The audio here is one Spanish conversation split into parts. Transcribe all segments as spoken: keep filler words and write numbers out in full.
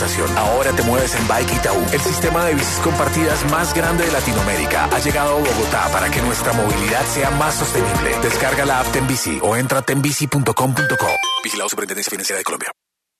estación. Ahora te mueves en Bike Itaú, el sistema de bicis compartidas más grande de Latinoamérica. Ha llegado a Bogotá para que nuestra movilidad sea más sostenible. Descarga la app Tenbici o entra a tenbici punto com punto co. Vigilado Superintendencia Financiera de Colombia.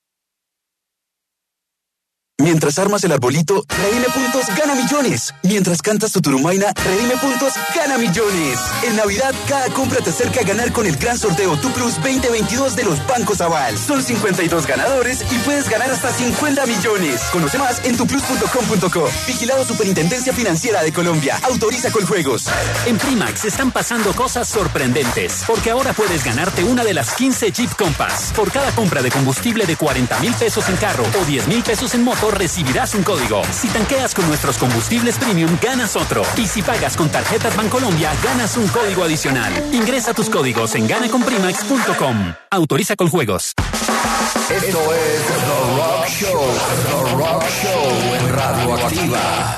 Mientras armas el arbolito, redime puntos, gana millones. Mientras cantas tu turumaina, redime puntos, gana millones. En Navidad, cada compra te acerca a ganar con el gran sorteo Tu Plus veinte veintidós de los Bancos Aval. Son cincuenta y dos ganadores y puedes ganar hasta cincuenta millones. Conoce más en tu plus punto com punto co. Vigilado Superintendencia Financiera de Colombia. Autoriza Coljuegos. En Primax están pasando cosas sorprendentes, porque ahora puedes ganarte una de las quince Jeep Compass. Por cada compra de combustible de cuarenta mil pesos en carro o diez mil pesos en moto, recibirás un código. Si tanqueas con nuestros combustibles premium, ganas otro. Y si pagas con tarjetas Bancolombia, ganas un código adicional. Ingresa tus códigos en gana con primax punto com. Autoriza Coljuegos. Esto es The Rock Show. The Rock Show en Radioactiva.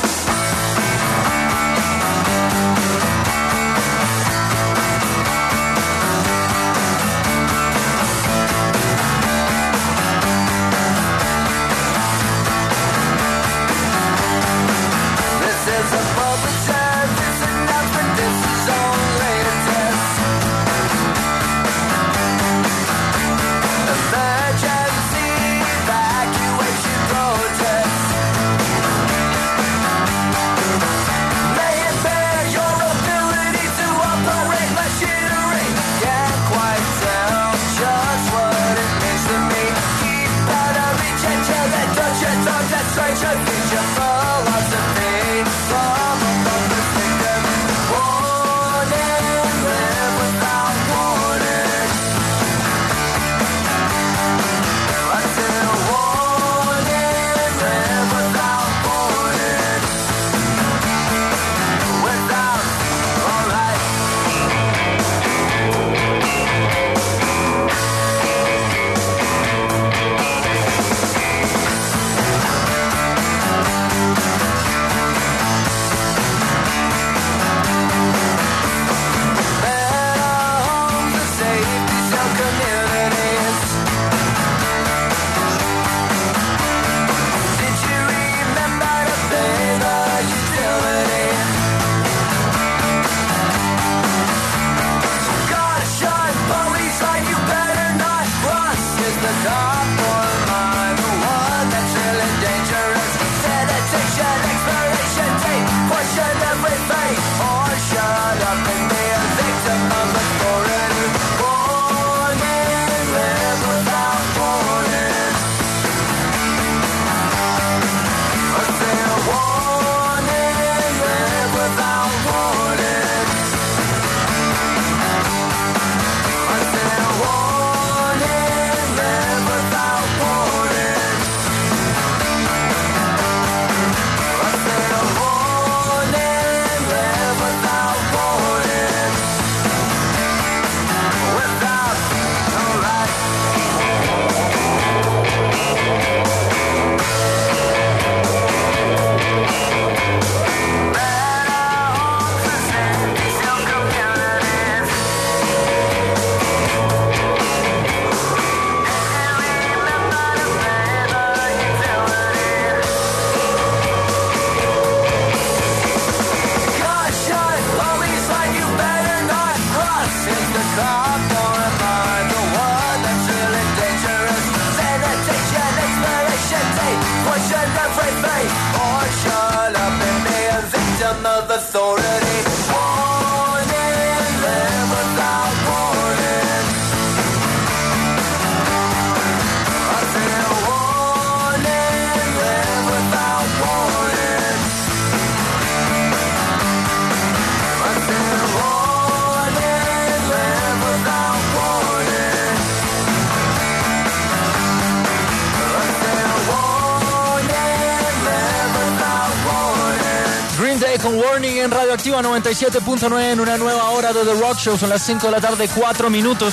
Con Warning en Radioactiva noventa y siete punto nueve en una nueva hora de The Rock Show. Son las cinco de la tarde, cuatro minutos.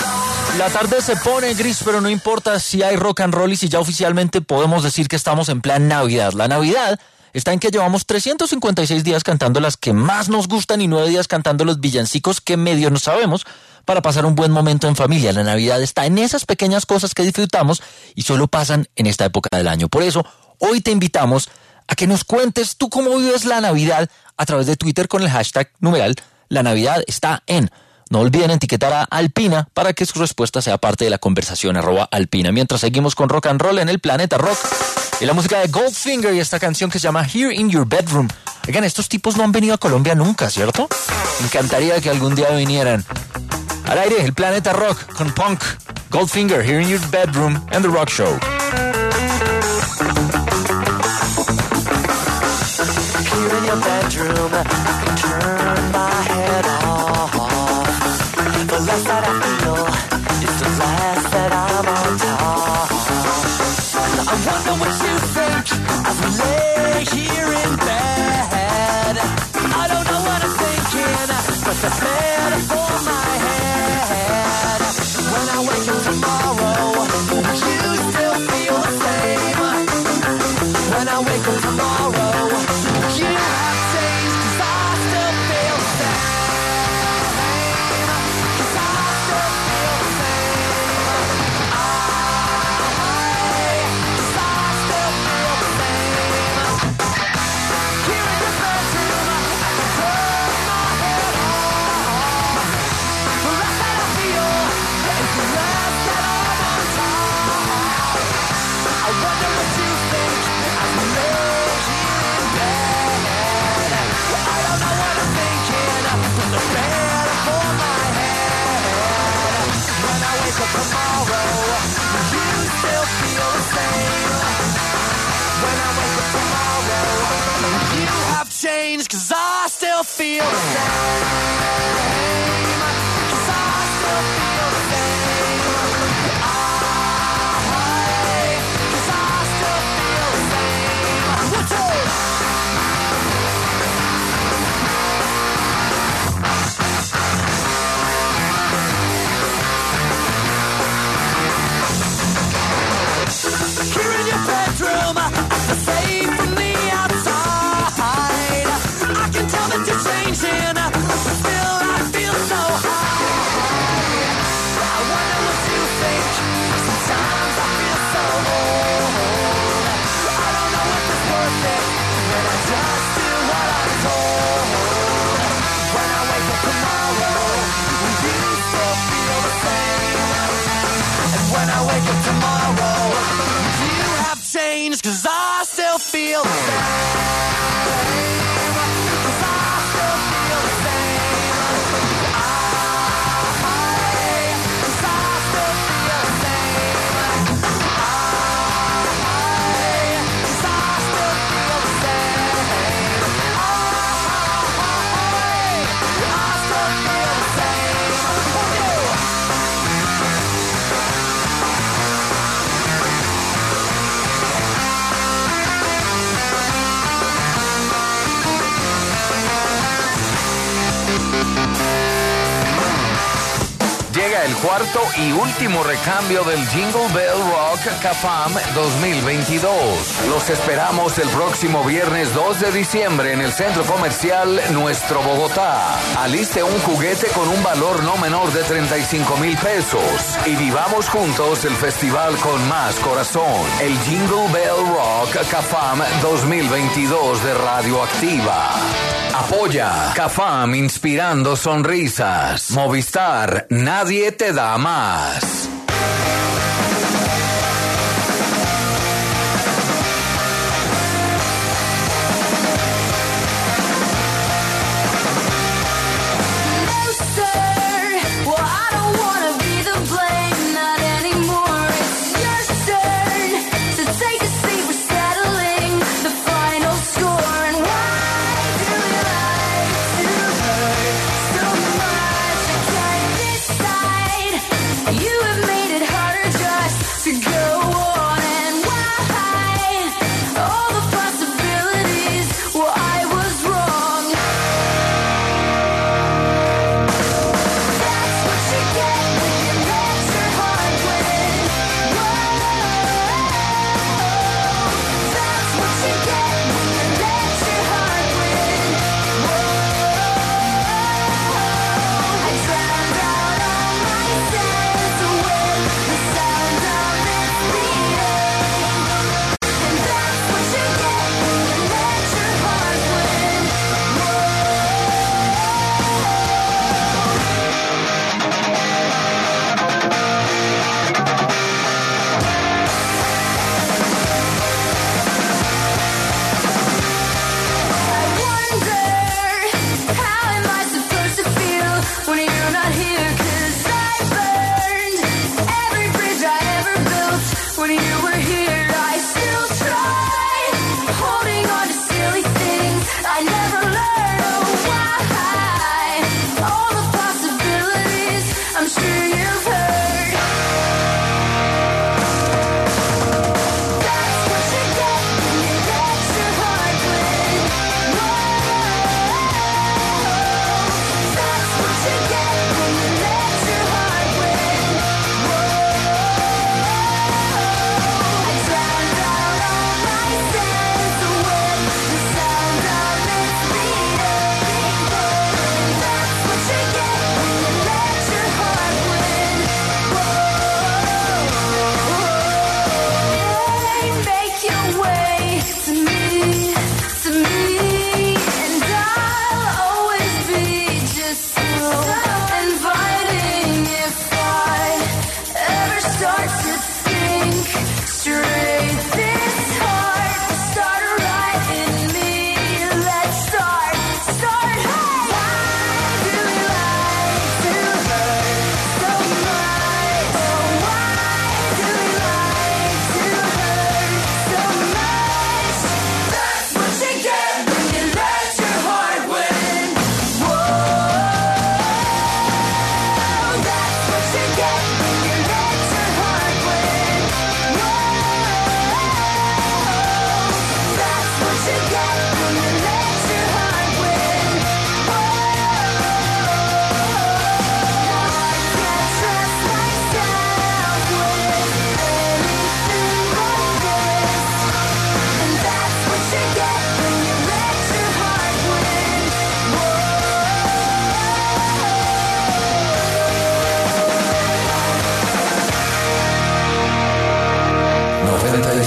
La tarde se pone gris, pero no importa si hay rock and roll y si ya oficialmente podemos decir que estamos en plan Navidad. La Navidad está en que llevamos trescientos cincuenta y seis días cantando las que más nos gustan y nueve días cantando los villancicos que medio no sabemos, para pasar un buen momento en familia. La Navidad está en esas pequeñas cosas que disfrutamos y solo pasan en esta época del año. Por eso, hoy te invitamos a que nos cuentes tú cómo vives la Navidad a través de Twitter con el hashtag numeral La Navidad está en. No olviden etiquetar a Alpina para que su respuesta sea parte de la conversación arroba Alpina. Mientras seguimos con rock and roll en el Planeta Rock y la música de Goldfinger y esta canción que se llama Here in Your Bedroom. Oigan, estos tipos no han venido a Colombia nunca, ¿cierto? Me encantaría que algún día vinieran. Al aire, el Planeta Rock con Punk, Goldfinger, Here in Your Bedroom and The Rock Show. Here in your bedroom, I can turn my head off. The less that I feel is the less that I'm on top. I wonder what you think as we lay here in bed. I don't know what I'm thinking, but that's better for my head. When I wake up tomorrow, will you still feel the same? When I wake up tomorrow, you have changed, 'cause I still feel the same. 'Cause I still feel the same. I, 'cause I still feel the same. Here in your bedroom, I can turn my head off. The less that I feel is the less that I'm on top. I wonder what you think as we lay here in bed. I don't know what I'm thinking, but the better for my head. When I wake up tomorrow, will you still feel the same? When I wake up tomorrow, you have changed, 'cause I still feel the same. 'Cause I still feel the same. I, 'cause I still feel the same. What's up? Here in your bedroom, I feel safe from the outside. I can tell that you're changing, but still I feel so high. I wonder what you think. Sometimes I feel so old. I don't know if it's worth it, but I just do what I'm told. When I wake up tomorrow, will you still feel the same? And when I wake up tomorrow, you have changed, 'cause I still feel the same. 'Cause I still feel the same. I, 'cause I still feel the same. I, 'cause I still feel the same. I, I still feel the same. For you. Llega el cuarto y último recambio del Jingle Bell Rock CAFAM dos mil veintidós. Los esperamos el próximo viernes dos de diciembre en el Centro Comercial Nuestro Bogotá. Aliste un juguete con un valor no menor de treinta y cinco mil pesos y vivamos juntos el festival con más corazón. El Jingle Bell Rock CAFAM dos mil veintidós de Radioactiva. Apoya CAFAM, inspirando sonrisas. Movistar, nadie te da más. You have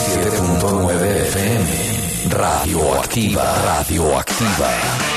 siete punto nueve F M. Radioactiva, radioactiva.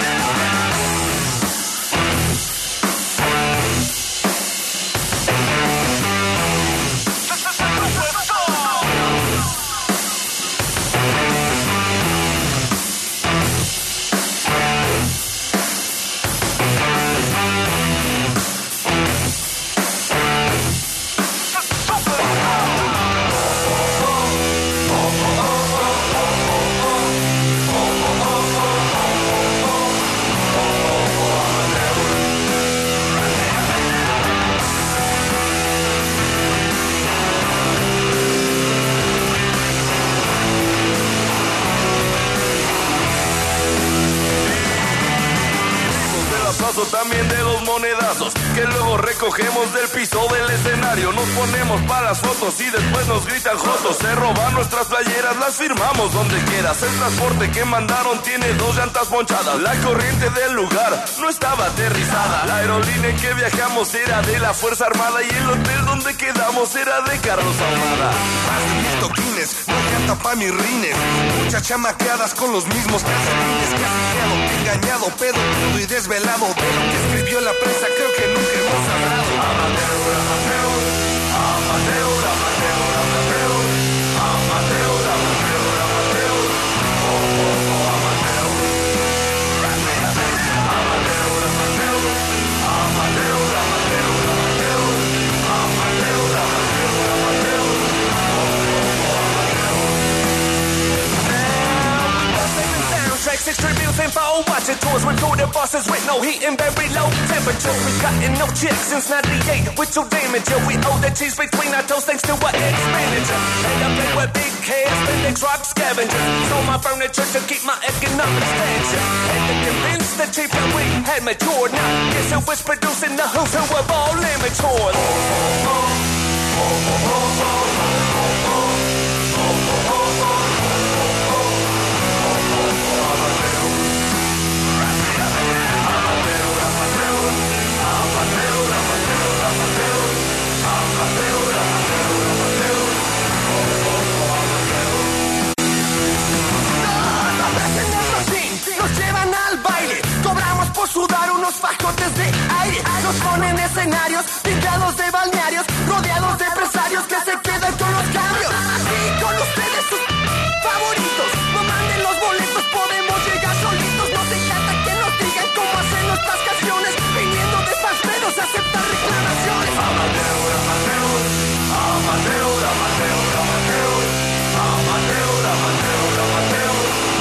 También de los monedazos que luego recogemos del piso del escenario. Nos ponemos para las fotos y después nos gritan jotos. Se roban nuestras playeras, las firmamos donde quieras. El transporte que mandaron tiene dos llantas ponchadas. La corriente del lugar no estaba aterrizada. La aerolínea en que viajamos era de la Fuerza Armada y el hotel donde quedamos era de Carlos Ahumada. Más de mil toquines, no llanta pa' mis rines. Muchas chamaqueadas con los mismos calcetines. Casillado, engañado, pedo, pedo y desvelado. De lo que escribió la prensa creo que nunca hemos hablado. Amateur, amateur, amateur, amateur, amateur, amateur, amateur, amateur, oh, oh, oh, amateur. Amateur, amateur, amateur, amateur, amateur, amateur, amateur, amateur, Six tributes and four watching tours went through the buses with no heat and very low temperature. We cutting no chicks since ninety-eight with your damage. Yeah, we owe the cheese between our toes thanks to our expenditure. And I play with big cash, Bendix rock scavengers. Sold my furniture to keep my economic expansion. And to convince the chief that we had matured. Now, guess who was producing the who's who of all immatures? Oh, oh, oh, oh, oh, oh, oh, oh, oh, oh, oh. Nos llevan al baile, cobramos por sudar unos fajotes de aire. Nos ponen escenarios, pintados de balnearios, rodeados de empresarios que se quedan con los cambios. Y con ustedes sus favoritos, no manden los boletos, podemos llegar solitos. Nos encanta que nos digan cómo hacen nuestras canciones, viniendo de Pasperos a aceptar reclamaciones. Amateur, amateur, amateur, amateur, amateur, amateur, amateur, amateur.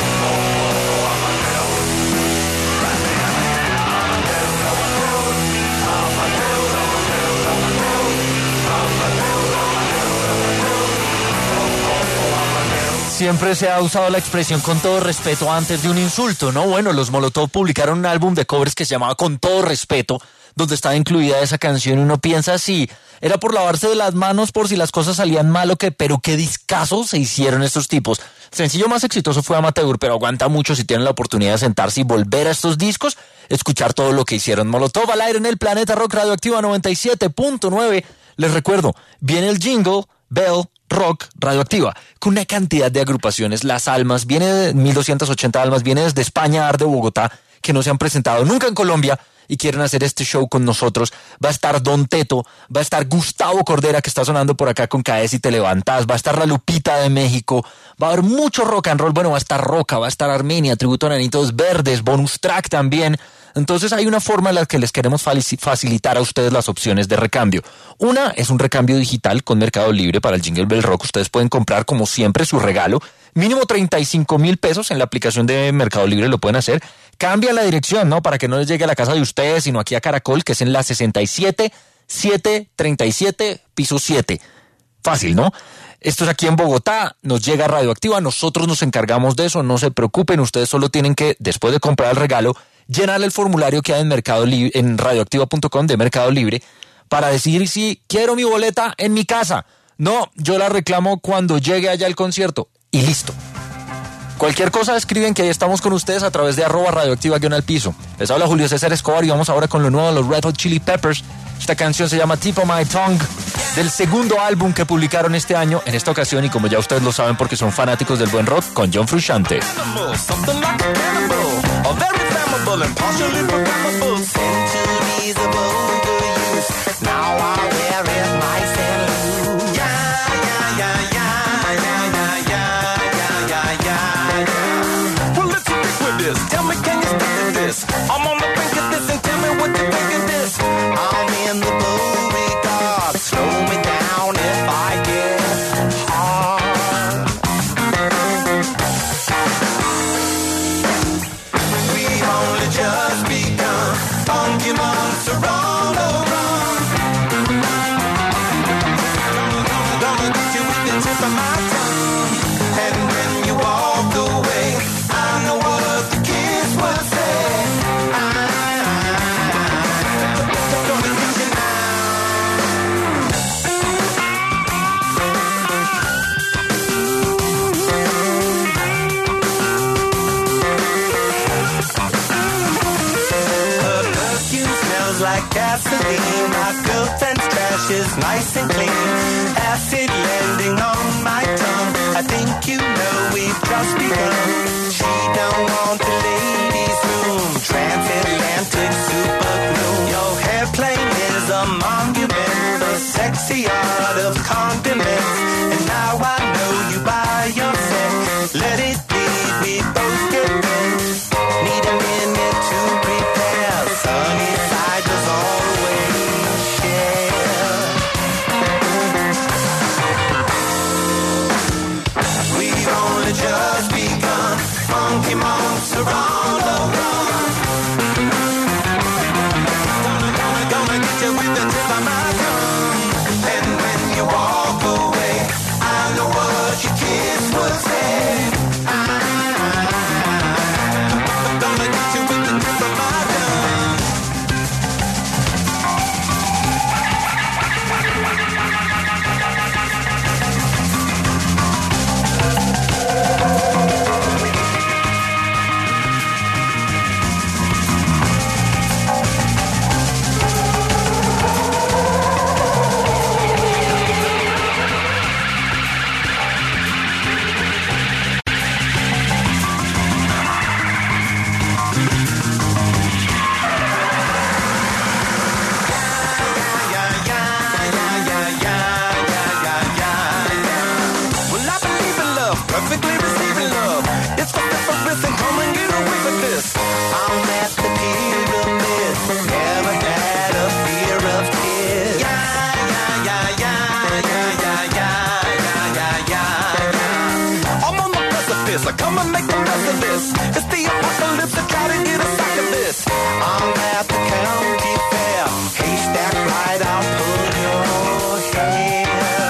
Siempre se ha usado la expresión con todo respeto antes de un insulto, ¿no? Bueno, los Molotov publicaron un álbum de covers que se llamaba Con Todo Respeto, donde estaba incluida esa canción y uno piensa así, era por lavarse de las manos por si las cosas salían mal o qué, pero qué discazo se hicieron estos tipos. El sencillo más exitoso fue Amateur, pero aguanta mucho si tienen la oportunidad de sentarse y volver a estos discos, escuchar todo lo que hicieron. Molotov al aire en el Planeta Rock Radioactiva noventa y siete punto nueve. Les recuerdo, viene el jingle Bell Rock Radioactiva, con una cantidad de agrupaciones. Las Almas, viene de mil doscientas ochenta Almas, viene desde España, Arde, Bogotá, que no se han presentado nunca en Colombia y quieren hacer este show con nosotros. Va a estar Don Teto, va a estar Gustavo Cordera, que está sonando por acá con Caes y Te Levantás, va a estar La Lupita de México, va a haber mucho rock and roll, bueno, va a estar Roca, va a estar Armenia, Tributo a Nanitos Verdes, bonus track también. Entonces hay una forma en la que les queremos facilitar a ustedes las opciones de recambio. Una es un recambio digital con Mercado Libre para el Jingle Bell Rock. Ustedes pueden comprar como siempre su regalo, mínimo treinta y cinco mil pesos en la aplicación de Mercado Libre, lo pueden hacer. Cambia la dirección, ¿no? Para que no les llegue a la casa de ustedes, sino aquí a Caracol, que es en la sesenta y siete, setecientos treinta y siete, piso siete. Fácil, ¿no? Esto es aquí en Bogotá, nos llega Radioactiva, nosotros nos encargamos de eso, no se preocupen, ustedes solo tienen que, después de comprar el regalo, llenar el formulario que hay en Mercado Libre, en radioactiva punto com de Mercado Libre, para decir si quiero mi boleta en mi casa. No, yo la reclamo cuando llegue allá el concierto. Y listo. Cualquier cosa escriben que ahí estamos con ustedes a través de arroba radioactiva guión al piso. Les habla Julio César Escobar y vamos ahora con lo nuevo de los Red Hot Chili Peppers. Esta canción se llama Tip of My Tongue. del segundo álbum que publicaron este año, en esta ocasión, y como ya ustedes lo saben porque son fanáticos del buen rock, con John Frusciante. Tell me, can you stand this? I'm on the brink of this, and tell me what you think of this. I'm in the Beauregard. Slow me down if I get hard. We've only just begun. Funky months are on the run. Gonna, gonna get you with the tip of my tongue. And when you walk away, I know what the kids will say. I'm gonna get you now. Her perfume smells like gasoline. My girlfriend's trash is nice and clean. Acid landing on my tongue. I think you know we've just begun. She don't want the ladies' room. Transatlantic super glue. Your airplane is a monument. The sexy art of condiments. And now I know you by yourself. Let it be, we both get in. Need a minute to prepare. Sunny side does always share. We've only just begun. Funky months are on the run. Gonna, gonna, gonna get you with the tip of my tongue. And when you walk away, I know what your kids would say. I'm gonna get you with the tip of my tongue. Well, I believe in love, perfectly receiving love. It's for difference and come and get away with this. I'm at the pyramid, never had a fear of kids. Yeah, yeah, yeah, yeah, yeah, yeah, yeah, yeah, yeah, yeah. I'm on the precipice, I come and make the best of this. It's the apocalypse, I try to get a sack of this. I'm at the county fair, haystack right, I'll pull your hair.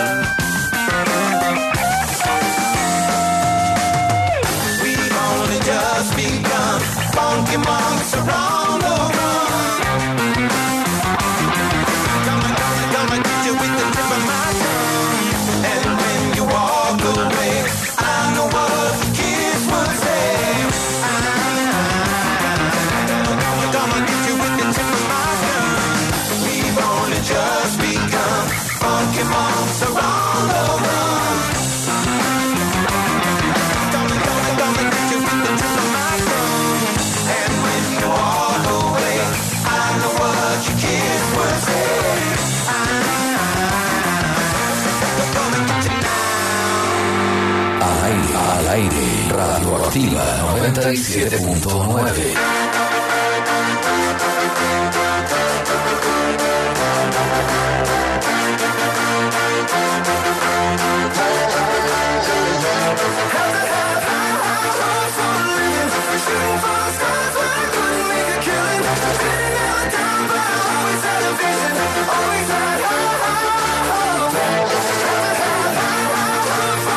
We've only just begun. Funky monks are on the run. Gonna, gonna, gonna get you with the tip of my tongue. And when you walk away, I know what the kids would say. I'm gonna get you with the tip of my tongue. We've only just begun. Funky monks are on the run. Gonna, gonna, gonna get you with the tip of my tongue. And when you walk away, I know what your kids would say. I'm gonna get you now. Al aire, al aire, Radioactiva noventa y siete punto nueve.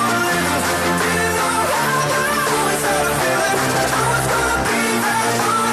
Always had a feeling I was gonna be there.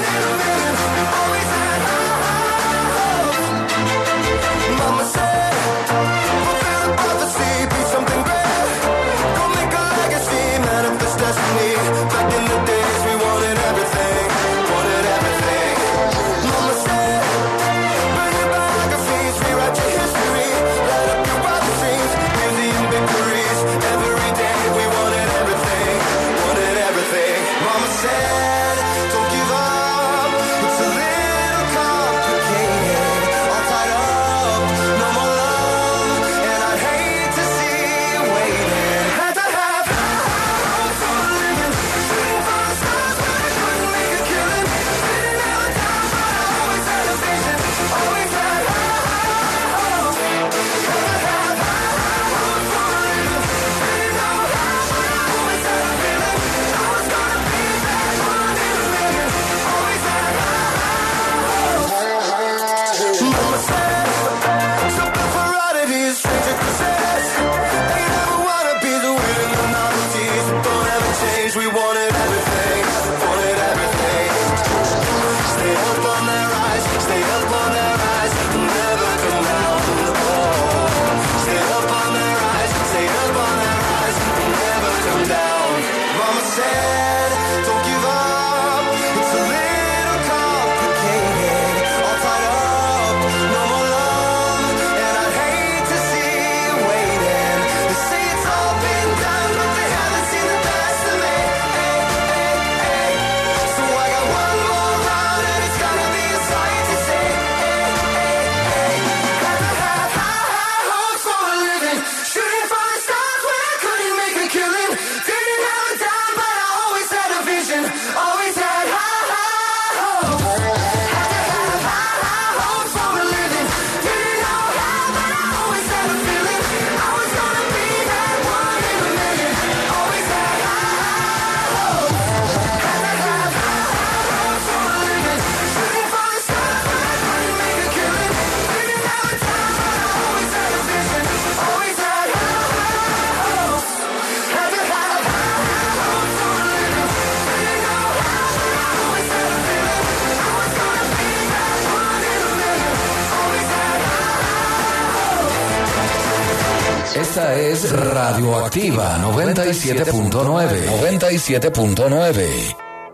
Esta es Radioactiva noventa y siete punto nueve. noventa y siete punto nueve.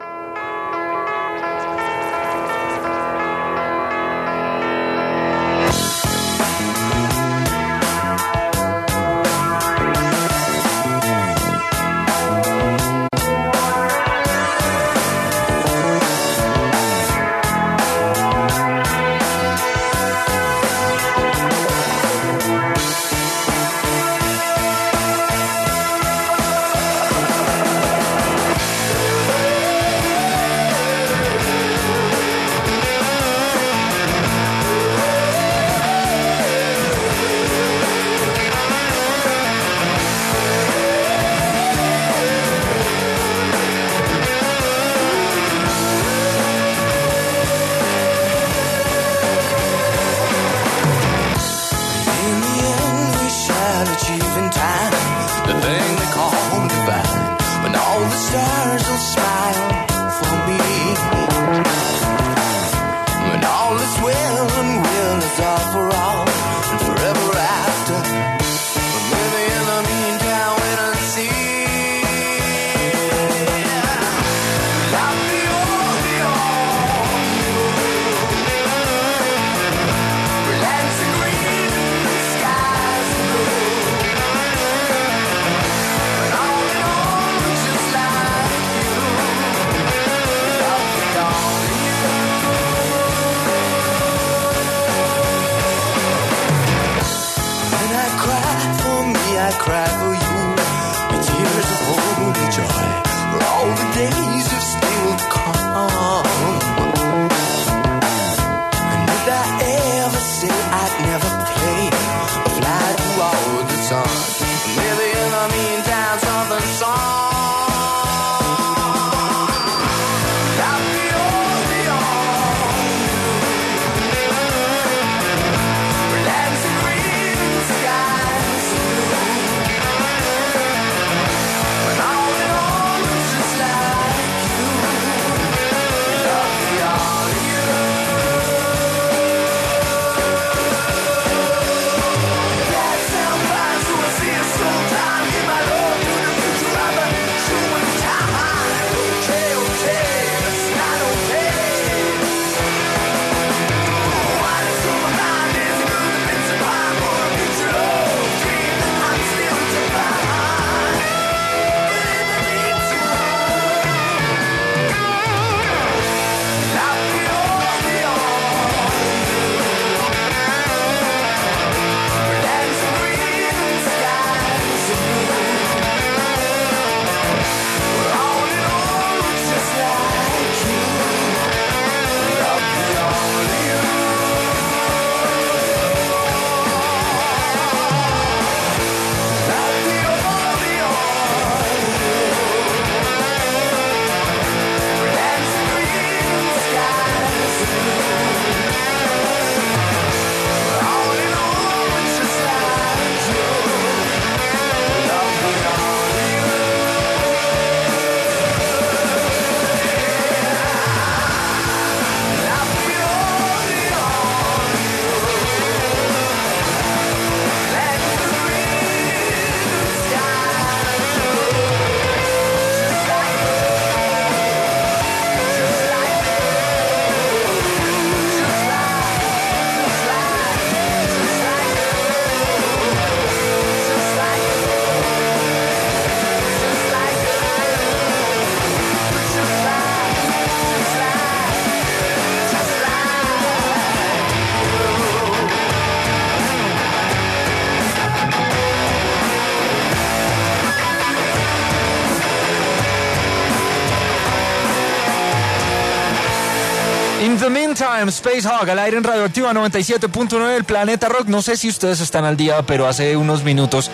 In the meantime, Space Hog al aire en Radioactiva noventa y siete punto nueve del Planeta Rock. No sé si ustedes están al día, pero hace unos minutos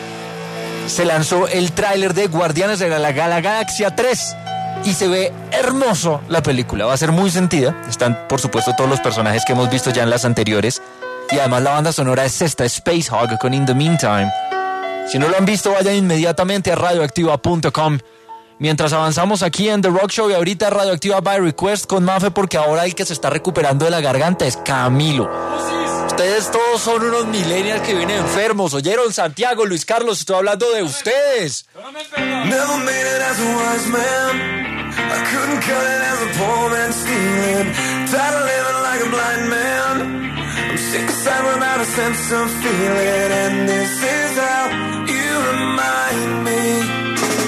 se lanzó el tráiler de Guardianes de la, la Galaxia tres y se ve hermoso la película. Va a ser muy sentida. Están, por supuesto, todos los personajes que hemos visto ya en las anteriores. Y además la banda sonora es esta, Space Hog con In the Meantime. Si no lo han visto, vayan inmediatamente a radioactiva punto com. Mientras avanzamos aquí en The Rock Show y ahorita Radioactiva by Request con Mafe, porque ahora el que se está recuperando de la garganta es Camilo. Ustedes todos son unos millennials que vienen enfermos. ¿Oyeron? Santiago, Luis Carlos, estoy hablando de ustedes. Never made it as a wise man. I couldn't cut it as a poor man stealing. Tired of living like a blind man. I'm sick aside without a sense of feeling. And this is how you remind me.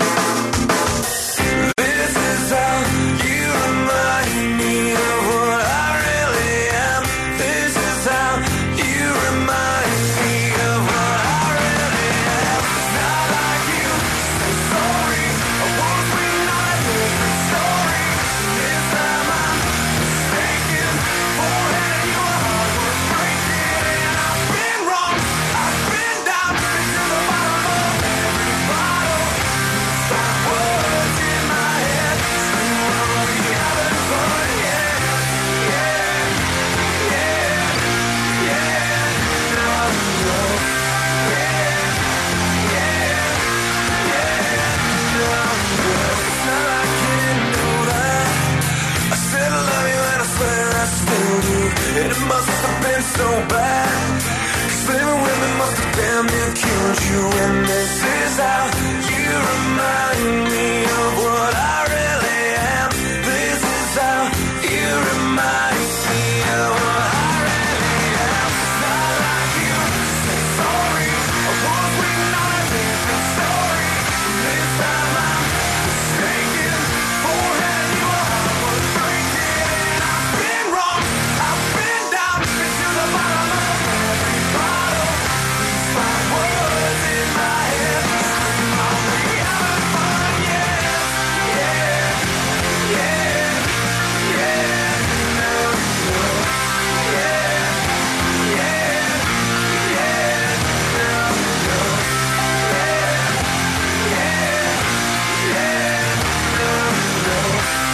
This is how you remind me of what I really am. This is how you remind me of what I really am. Not like you say sorry. I won't bring on a different story. This time I'm mistaken. Forehead, you are hard worth breaking. And I've been wrong. I've been down to the bottom of every bottle. Stop words in my head. Scream while we having fun. Yeah, yeah, yeah, yeah. Now I know. Yeah, yeah, yeah. Now I know. It's not like you didn't know that. I said I love you and I swear I still do. And it must have been so bad. Cause living with me must have damn near killed you. And this is how you remind me of what I really am. This is how you remind me of what I really am. Not like you say sorry. I was waiting on a different story. This time I'm mistaken. Forehead, you are hard worth breaking. And I've been wrong. I've been down to the bottom of every bottle. These five words in my head. Scream, are we having fun? Yeah, yeah, yeah, yeah. Now you know. Yeah, yeah, yeah. Now you know. Yeah, yeah, yeah. Now you know.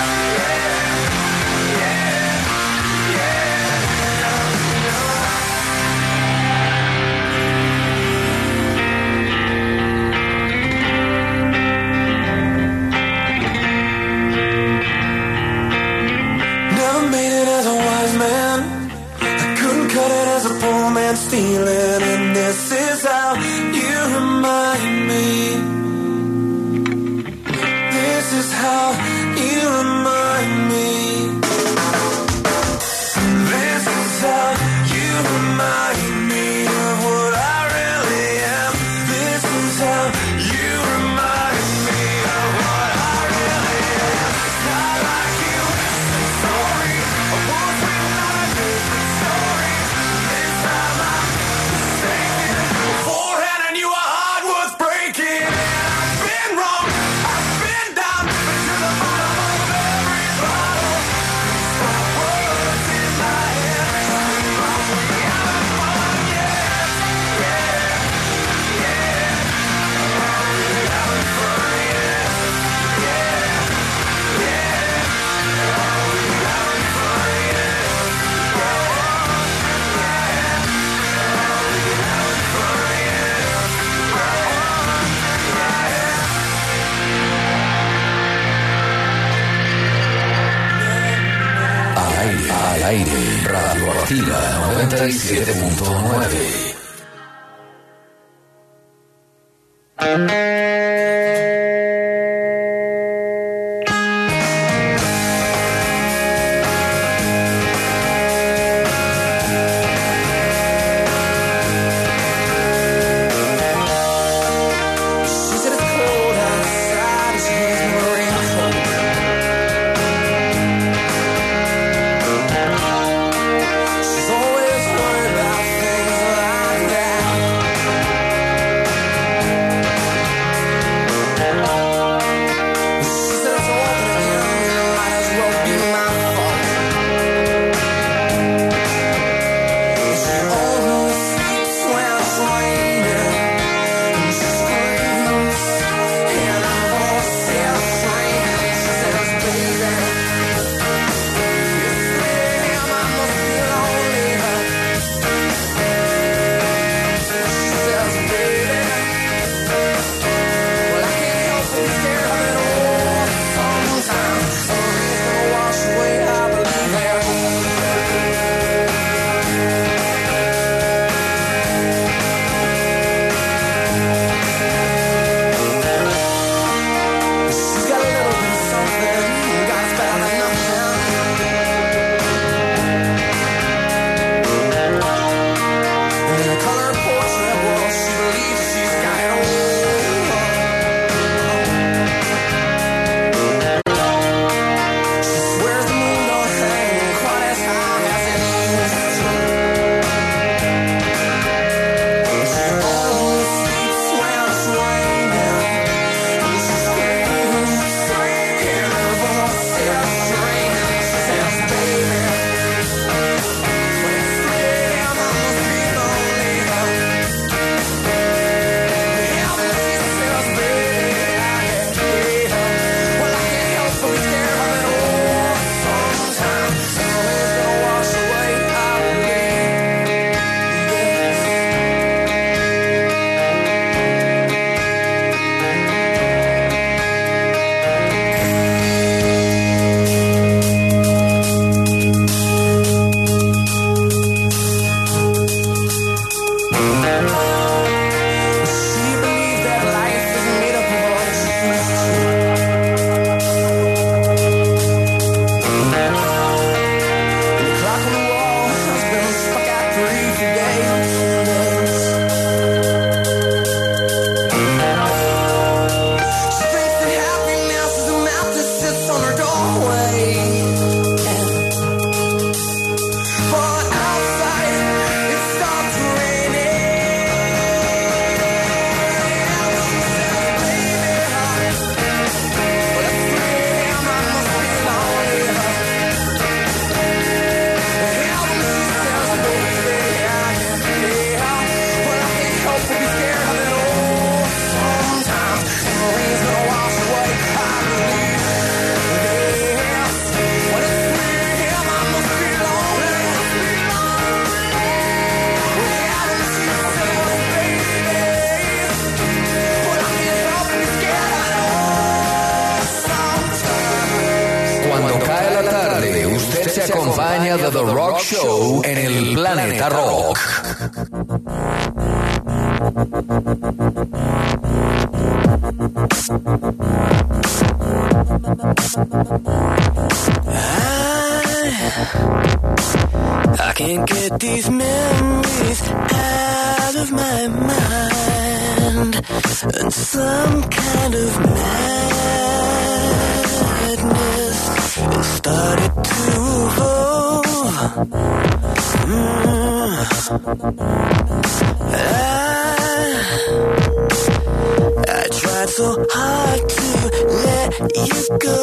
Yeah, yeah, yeah. Now you know. Never made it as a wise man. I couldn't cut it as a poor man stealing. And this is how you remind me. This is how you remind me. This is how you remind me of what I really am. This is how you remind me of what I really am. It's not like you say sorry. I was waiting on a different story. This time I'm mistaken. Forehead and you are hard worth breaking. And I've been wrong. I've been down to the bottom of every bottle. These five words in my head. Scream, are we having fun? Yeah, yeah, yeah. Are we having fun? Yeah, yeah, yeah. Are we having fun? Yeah, yeah, yeah. Are we having fun? Yeah, Al aire, al aire, Radioactiva noventa y siete punto nueve. She said it's cold outside. She hears me rain cold. She's always worried about things like that. cae la tarde, usted se acompaña de The Rock Show en el Planeta Rock. I can't get these memories out of my mind, and some kind of madness has started to evolve. Mm. I, I tried so hard to let you go,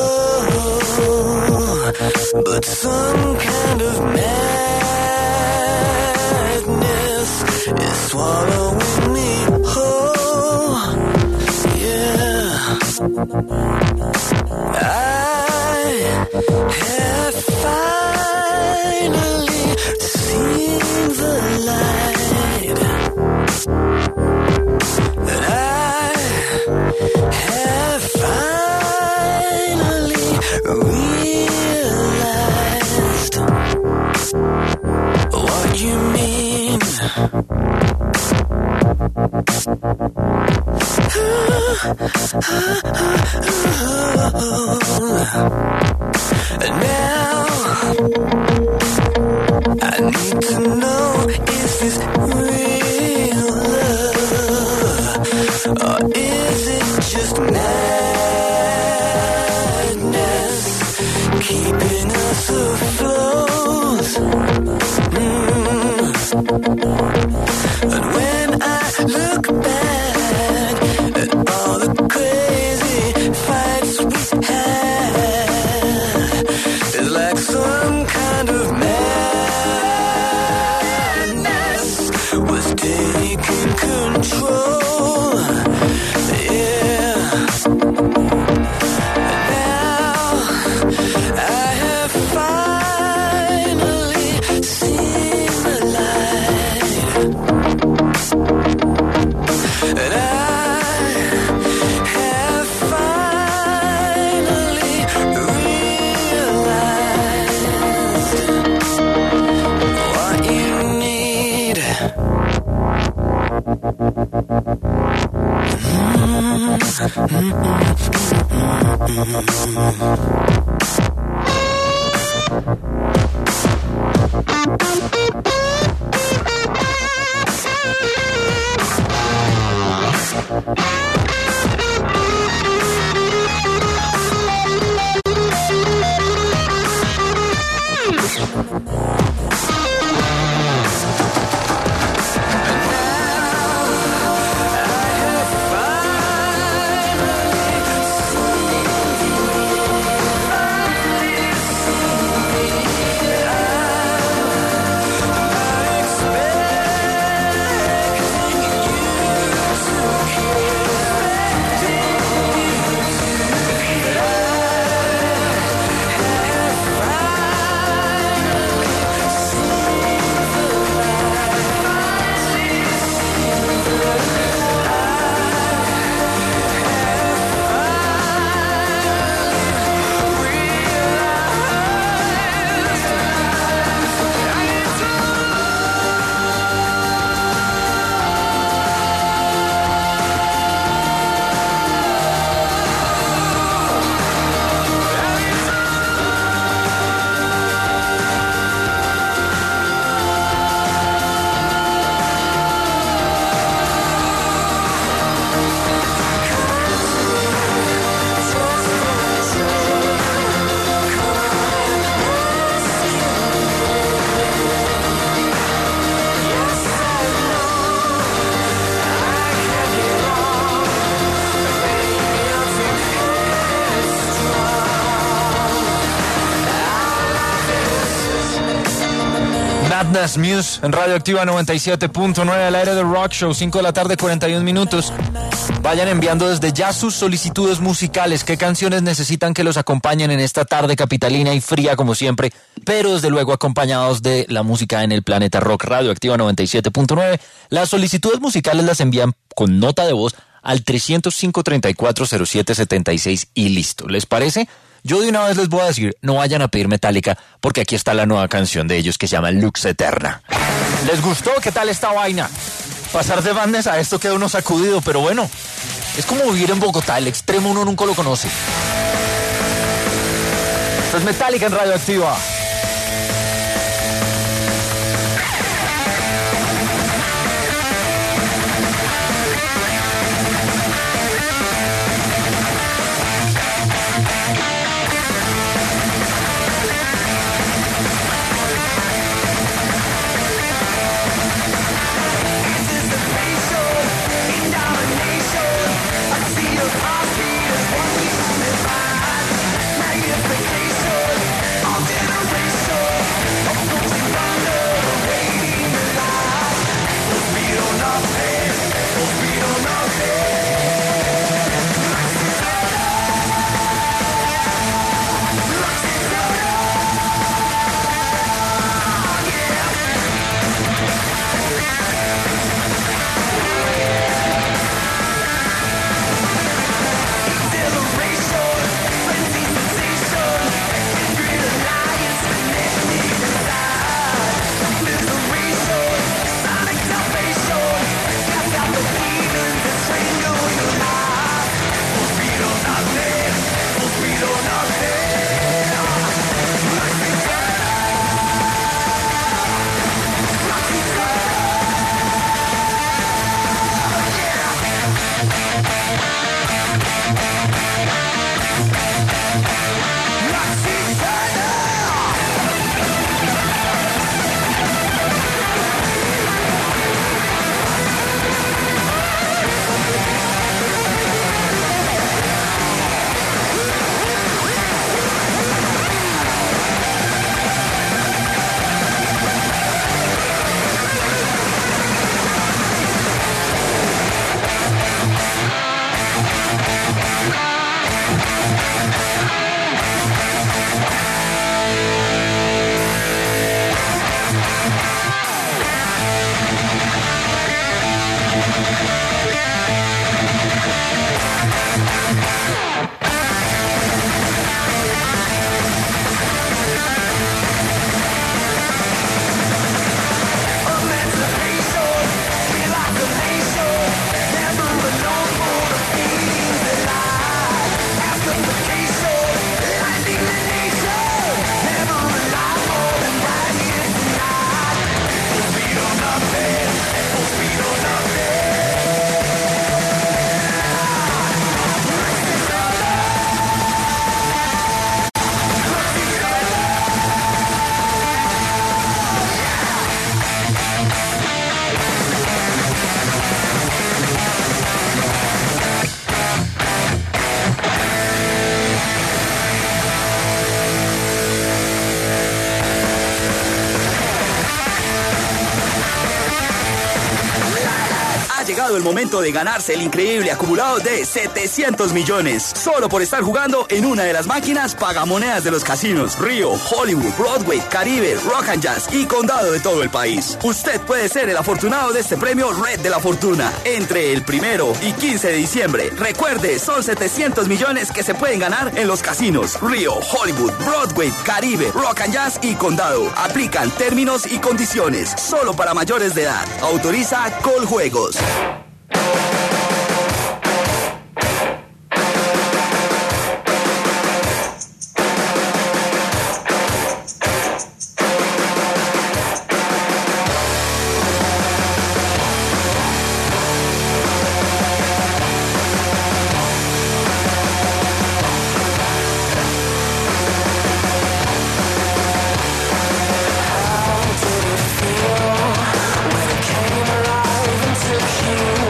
but some kind of madness is swallowing me whole. Yeah, I have finally seen the light, and I have finally realized what you mean. And now I need to know, is this real love, or is it just madness keeping us afloat? Mm. And when I look back at all the crazy fights we had, it's like some kind of madness was taking control. Yeah. And now I have finally seen the light, and I have finally realized what you need. Madness Muse en Radio Activa noventa y siete punto nueve al aire del Rock Show, cinco de la tarde, cuarenta y un minutos. Vayan enviando desde ya sus solicitudes musicales. ¿Qué canciones necesitan que los acompañen en esta tarde capitalina y fría como siempre? Pero desde luego acompañados de la música en el Planeta Rock. Radio Activa noventa y siete punto nueve. Las solicitudes musicales las envían con nota de voz al trescientos cinco, treinta y cuatro, cero siete setenta y seis y listo. ¿Les parece? Yo de una vez les voy a decir, no vayan a pedir Metallica, porque aquí está la nueva canción de ellos que se llama Lux Eterna. ¿Les gustó? ¿Qué tal esta vaina? Pasar de bandes a esto queda uno sacudido, pero bueno, es como vivir en Bogotá, el extremo uno nunca lo conoce. Esto es Metallica en Radioactiva. El momento de ganarse el increíble acumulado de setecientos millones. Solo por estar jugando en una de las máquinas pagamonedas de los casinos Río, Hollywood, Broadway, Caribe, Rock and Jazz y Condado de todo el país. Usted puede ser el afortunado de este premio Red de la Fortuna entre el primero y quince de diciembre. Recuerde, son setecientos millones que se pueden ganar en los casinos Río, Hollywood, Broadway, Caribe, Rock and Jazz y Condado. Aplican términos y condiciones. Solo para mayores de edad. Autoriza Coljuegos. When it came alive and took you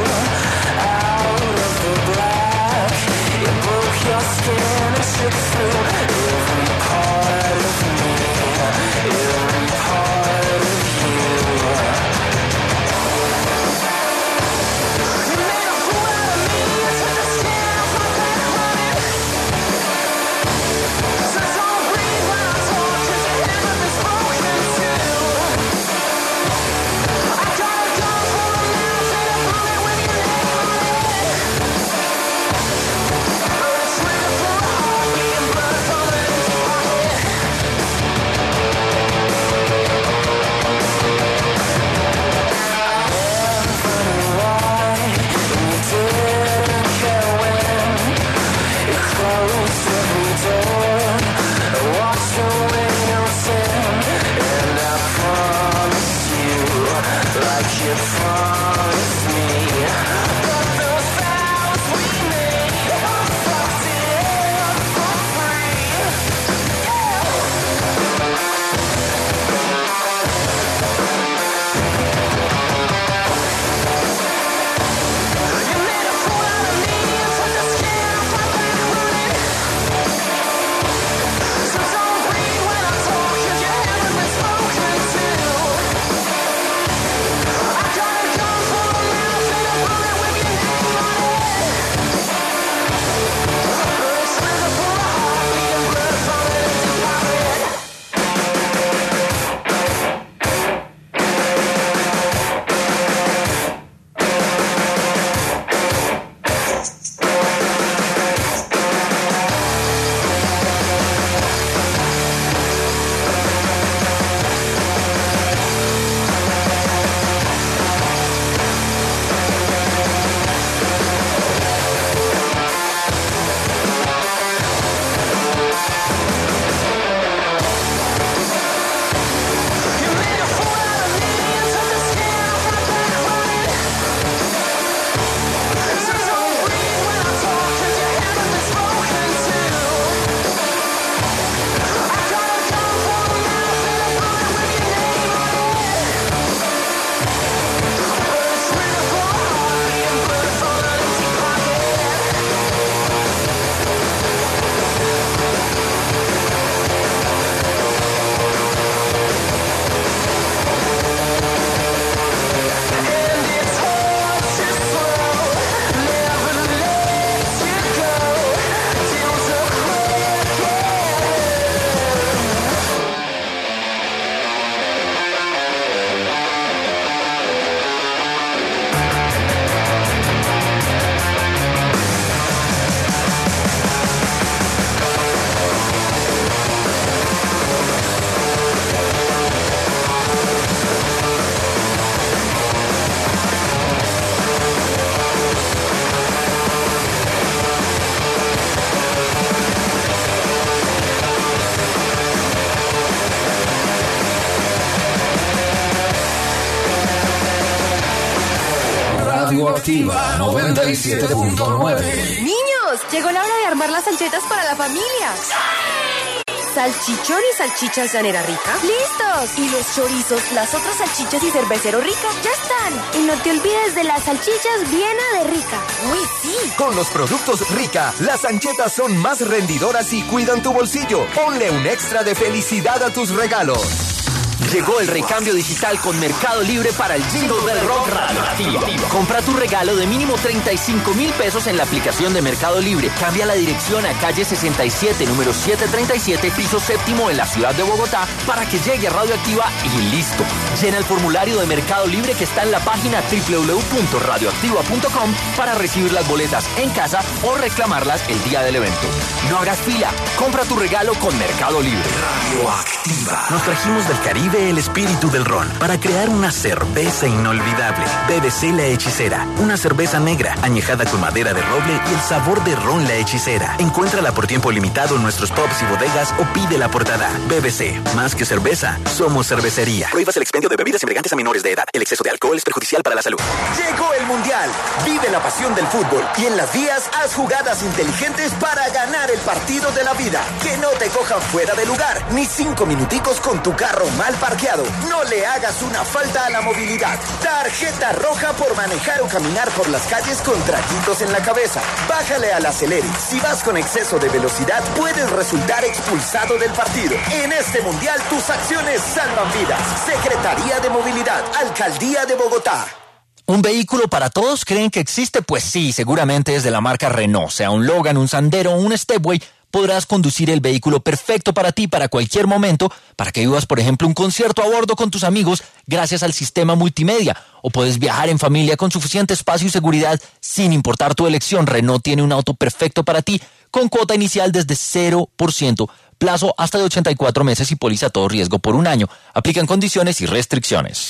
Radioactiva noventa y siete punto nueve. Niños, llegó la hora de armar las salchetas para la familia. ¿Salchichón y salchichas llanera rica? ¡Listos! ¿Y los chorizos, las otras salchichas y cervecero rica? ¡Ya están! Y no te olvides de las salchichas Viena de Rica. ¡Uy, sí! Con los productos Rica, las anchetas son más rendidoras y cuidan tu bolsillo. Ponle un extra de felicidad a tus regalos. Llegó el recambio digital con Mercado Libre para el Jingle Bell Rock Radioactiva. Compra tu regalo de mínimo treinta y cinco mil pesos en la aplicación de Mercado Libre. Cambia la dirección a calle sesenta y siete, número setecientos treinta y siete, piso séptimo en la ciudad de Bogotá para que llegue a Radioactiva y listo. Llena el formulario de Mercado Libre que está en la página doble u doble u doble u punto radioactiva punto com para recibir las boletas en casa o reclamarlas el día del evento. No hagas fila. Compra tu regalo con Mercado Libre. Radioactiva. Nos trajimos del Caribe el espíritu del ron para crear una cerveza inolvidable. B B C La Hechicera, una cerveza negra añejada con madera de roble y el sabor de ron La Hechicera. Encuéntrala por tiempo limitado en nuestros pubs y bodegas o pídela por portada. B B C, más que cerveza, somos cervecería. Prohíbas el expendio de bebidas embriagantes a menores de edad. El exceso de alcohol es perjudicial para la salud. Llegó el Mundial. Vive la pasión del fútbol y en las vías haz jugadas inteligentes para ganar el partido de la vida. Que no te cojan fuera de lugar, ni cinco minuticos con tu carro mal parqueado. No le hagas una falta a la movilidad. Tarjeta roja por manejar o caminar por las calles con traquitos en la cabeza. Bájale al acelere. Si vas con exceso de velocidad, puedes resultar expulsado del partido. En este Mundial, tus acciones salvan vidas. Secretaría de Movilidad, Alcaldía de Bogotá. ¿Un vehículo para todos creen que existe? Pues sí, seguramente es de la marca Renault. Sea un Logan, un Sandero o un Stepway, podrás conducir el vehículo perfecto para ti, para cualquier momento, para que vivas, por ejemplo, un concierto a bordo con tus amigos gracias al sistema multimedia. O puedes viajar en familia con suficiente espacio y seguridad sin importar tu elección. Renault tiene un auto perfecto para ti, con cuota inicial desde cero por ciento, plazo hasta de ochenta y cuatro meses y póliza todo riesgo por un año. Aplican condiciones y restricciones.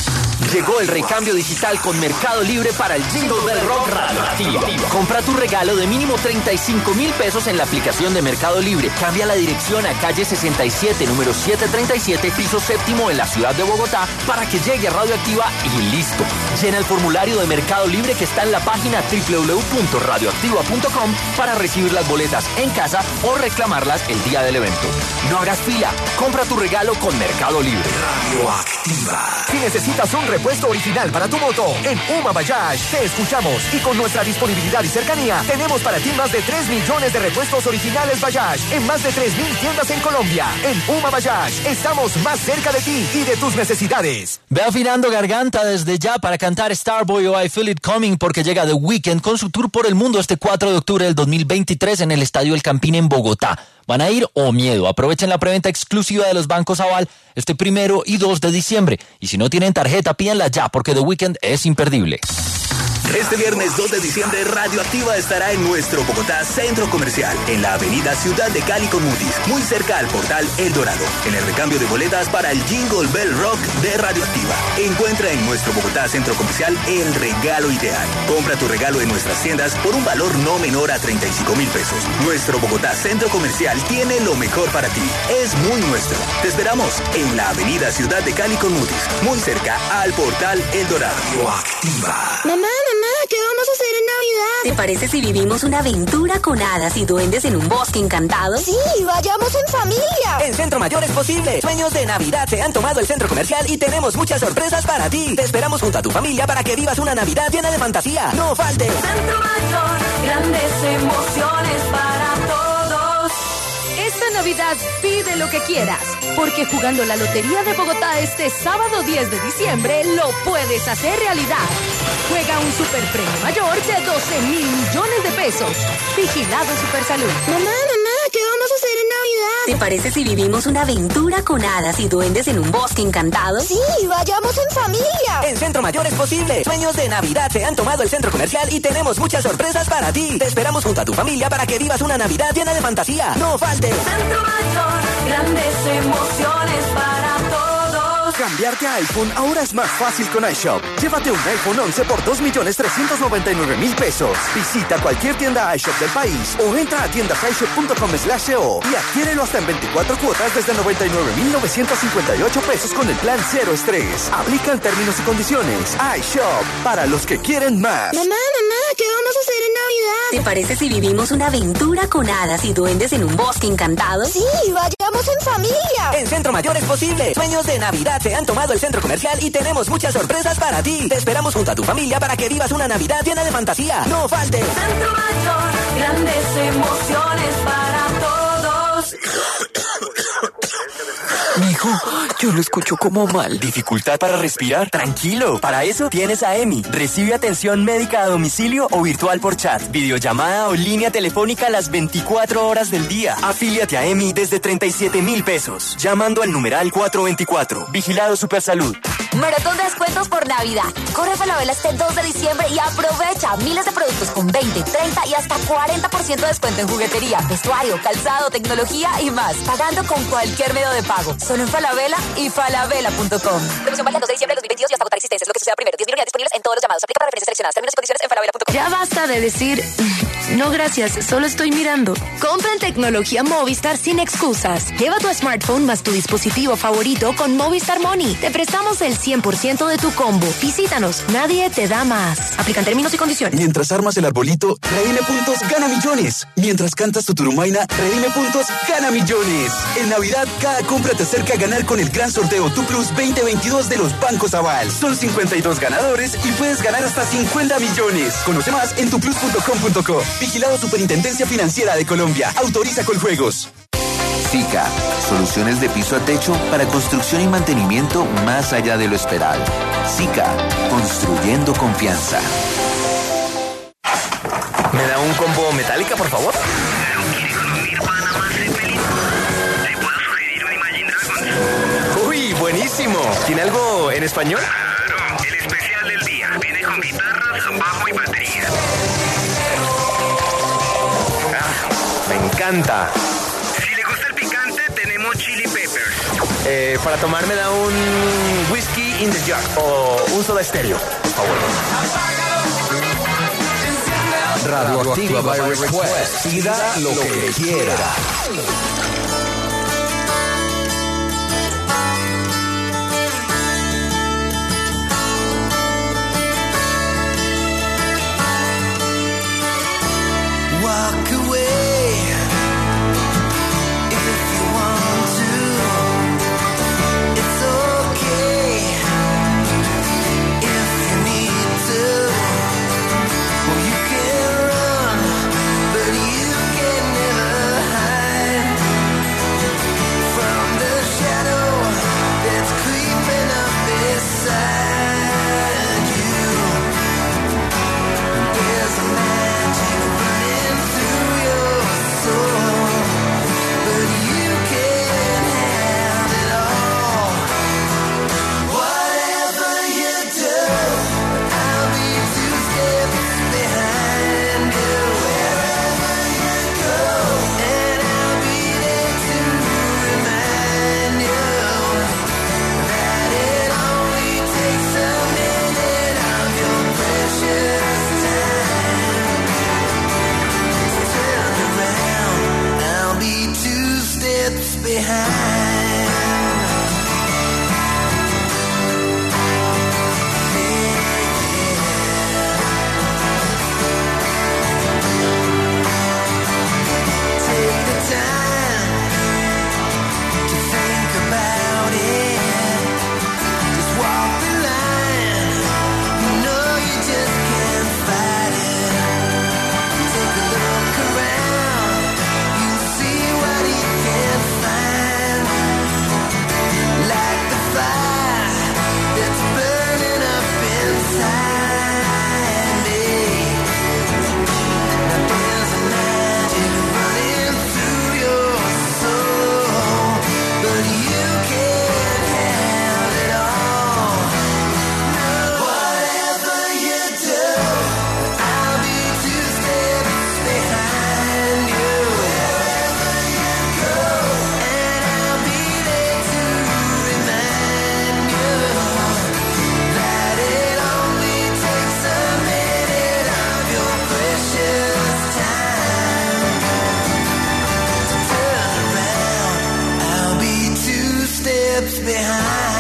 Llegó el recambio digital con Mercado Libre para el Jingle Bell Rock Radioactiva. Compra tu regalo de mínimo treinta y cinco mil pesos en la aplicación de Mercado Libre. Cambia la dirección a calle sesenta y siete, número setecientos treinta y siete, piso séptimo en la ciudad de Bogotá para que llegue a Radioactiva y listo. Llena el formulario de Mercado Libre que está en la página doble u doble u doble u punto radioactiva punto com para recibir las boletas en casa o reclamarlas el día del evento. No hagas fila. Compra tu regalo con Mercado Libre. Radioactiva. Si necesitas un repuesto original para tu moto, en Uma Bajaj te escuchamos y con nuestra disponibilidad y cercanía tenemos para ti más de tres millones de repuestos originales Bajaj en más de tres mil tiendas en Colombia. En Uma Bajaj estamos más cerca de ti y de tus necesidades. Ve afinando garganta desde ya para cantar Starboy o I Feel It Coming porque llega The Weeknd con su tour por el mundo este cuatro de octubre del dos mil veintitrés en el Estadio El Campín en Bogotá. ¿Van a ir o miedo? Aprovechen la preventa exclusiva de los bancos Aval este primero y dos de diciembre. Y si no tienen tarjeta, pídanla ya porque The Weeknd es imperdible. Este viernes dos de diciembre, Radioactiva estará en nuestro Bogotá Centro Comercial, en la avenida Ciudad de Cali con Mutis, muy cerca al portal El Dorado, en el recambio de boletas para el Jingle Bell Rock de Radioactiva. Encuentra en nuestro Bogotá Centro Comercial el regalo ideal. Compra tu regalo en nuestras tiendas por un valor no menor a treinta y cinco mil pesos. Nuestro Bogotá Centro Comercial tiene lo mejor para ti. Es muy nuestro. Te esperamos en la avenida Ciudad de Cali con Mutis, muy cerca al portal El Dorado. Radioactiva. Mamá, mamá, ¿qué vamos a hacer en Navidad? ¿Te parece si vivimos una aventura con hadas y duendes en un bosque encantado? Sí, vayamos en familia. En Centro Mayor es posible. Sueños de Navidad se han tomado el centro comercial y tenemos muchas sorpresas para ti. Te esperamos junto a tu familia para que vivas una Navidad llena de fantasía. No faltes. Centro Mayor, grandes emociones para todos. Esta Navidad pide lo que quieras, porque jugando la Lotería de Bogotá este sábado diez de diciembre lo puedes hacer realidad. Juega un superpremio mayor de doce mil millones de pesos. Vigilado Supersalud. Mamá, mamá, ¿qué vamos a hacer en Navidad? ¿Te parece si vivimos una aventura con hadas y duendes en un bosque encantado? Sí, vayamos en familia. En Centro Mayor es posible. Sueños de Navidad se han tomado el centro comercial y tenemos muchas sorpresas para ti. Te esperamos junto a tu familia para que vivas una Navidad llena de fantasía. No faltes. Centro Mayor, grandes emociones para todos. Cambiarte a iPhone ahora es más fácil con iShop. Llévate un iPhone once por dos millones trescientos noventa y nueve mil pesos. Visita cualquier tienda iShop del país o entra a tiendas i shop punto com slash co y adquiérelo hasta en veinticuatro cuotas desde noventa y nueve mil novecientos cincuenta y ocho pesos con el plan Cero Estrés. Aplican términos y condiciones. iShop, para los que quieren más. Mamá, mamá, ¿qué vamos a hacer en Navidad? ¿Te parece si vivimos una aventura con hadas y duendes en un bosque encantado? Sí, vayamos en familia. En Centro Mayor es posible. Sueños de Navidad se han tomado el centro comercial y tenemos muchas sorpresas para ti. Te esperamos junto a tu familia para que vivas una Navidad llena de fantasía. No faltes. Centro Mayor, grandes emociones para todos. Mijo, yo lo escucho como mal. ¿Dificultad para respirar? Tranquilo, para eso tienes a EMI. Recibe atención médica a domicilio o virtual por chat, videollamada o línea telefónica las veinticuatro horas del día. Afíliate a EMI desde treinta y siete mil pesos, llamando al numeral cuatrocientos veinticuatro. Vigilado Supersalud. Maratón de descuentos por Navidad. Corre Falabella este dos de diciembre y aprovecha miles de productos con veinte, treinta y hasta cuarenta por ciento de descuento en juguetería, vestuario, calzado, tecnología y más. Pagando con cualquier medio de pago. Solo en Falabella y falabella punto com. Promoción válida dos de diciembre de dos mil veintidós y hasta agotar existencias. Lo que suceda primero. diez mil unidades disponibles en todos los llamados. Aplica para referencias seleccionadas. Términos y condiciones en falabella punto com. Ya basta de decir, no gracias, solo estoy mirando. Compra en tecnología Movistar sin excusas. Lleva tu smartphone más tu dispositivo favorito con Movistar Money. Te prestamos el cien por ciento de tu combo. Visítanos, nadie te da más. Aplican términos y condiciones. Mientras armas el arbolito, redime puntos, gana millones. Mientras cantas tu turumaina, redime puntos, gana millones. En Navidad, cada compra te acerca a ganar con el gran sorteo Tu Plus veinte veintidós de los Bancos Aval. Son cincuenta y dos ganadores y puedes ganar hasta cincuenta millones. Conoce más en tu plus punto com punto co. Vigilado Superintendencia Financiera de Colombia. Autoriza Coljuegos. SICA, soluciones de piso a techo para construcción y mantenimiento más allá de lo esperado. SICA, construyendo confianza. ¿Me da un combo metálica, por favor? ¡Uy, buenísimo! ¿Tiene algo en español? Claro, el especial del día. Viene con guitarras, bajo y batería. Ah, me encanta. Si le gusta el picante, tenemos chili peppers. Eh, para tomar me da un whisky in the jar o un soda estéreo, por favor. Radioactiva by Request. Pida lo que quiera. Walk away if you want to. It's okay if you need to. Well, you can run, but you can never hide from the shadow that's creeping up beside you. There's a magic running through your soul, but you can have it all. Whatever you do, I'll be two steps behind you. Wherever you go, and I'll be there to remind you that it only takes a minute of your precious time. Turn around, I'll be two steps behind. Take the time to think about it. Just walk the line. You know you just can't fight it. Take a look around. You see what you can find. behind.